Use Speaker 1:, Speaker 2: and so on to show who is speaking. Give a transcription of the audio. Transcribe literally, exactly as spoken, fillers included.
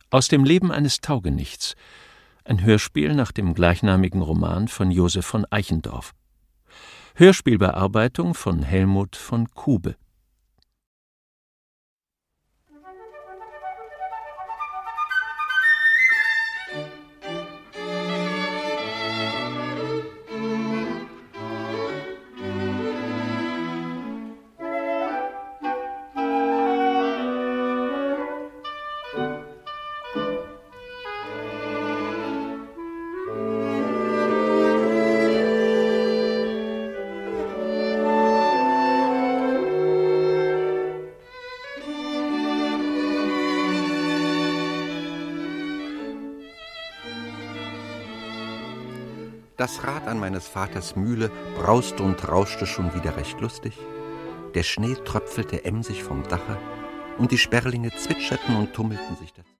Speaker 1: Aus dem Leben eines Taugenichts, ein Hörspiel nach dem gleichnamigen Roman von Josef von Eichendorff. Hörspielbearbeitung von Helmut von Kube.
Speaker 2: Das Rad an meines Vaters Mühle brauste und rauschte schon wieder recht lustig. Der Schnee tröpfelte emsig vom Dache, und die Sperlinge zwitscherten und tummelten sich dazu.